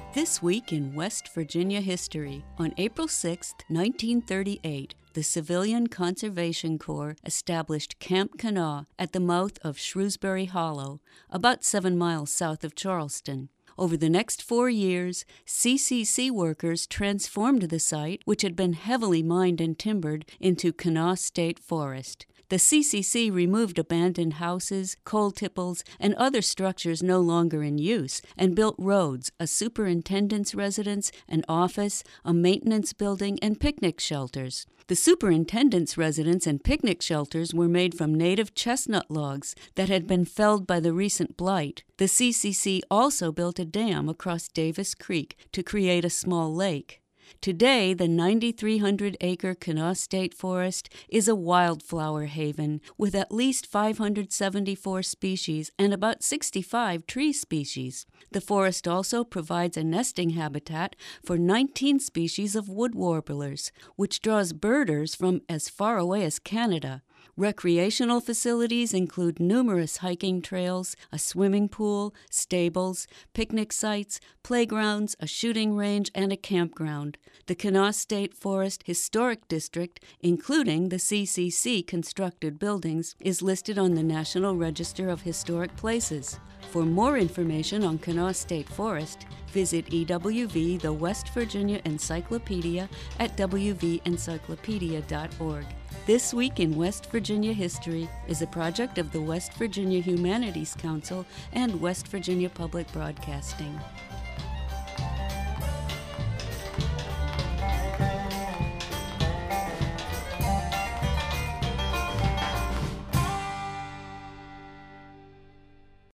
This week in West Virginia history, on April 6, 1938, the Civilian Conservation Corps established Camp Kanawha at the mouth of Shrewsbury Hollow, about 7 miles south of Charleston. Over the next 4 years, CCC workers transformed the site, which had been heavily mined and timbered, into Kanawha State Forest. The CCC removed abandoned houses, coal tipples, and other structures no longer in use, and built roads, a superintendent's residence, an office, a maintenance building, and picnic shelters. The superintendent's residence and picnic shelters were made from native chestnut logs that had been felled by the recent blight. The CCC also built a dam across Davis Creek to create a small lake. Today, the 9,300-acre Kanawha State Forest is a wildflower haven with at least 574 species and about 65 tree species. The forest also provides a nesting habitat for 19 species of wood warblers, which draws birders from as far away as Canada. Recreational facilities include numerous hiking trails, a swimming pool, stables, picnic sites, playgrounds, a shooting range, and a campground. The Kanawha State Forest Historic District, including the CCC constructed buildings, is listed on the National Register of Historic Places. For more information on Kanawha State Forest, visit EWV, the West Virginia Encyclopedia, at wvencyclopedia.org. This Week in West Virginia History is a project of the West Virginia Humanities Council and West Virginia Public Broadcasting.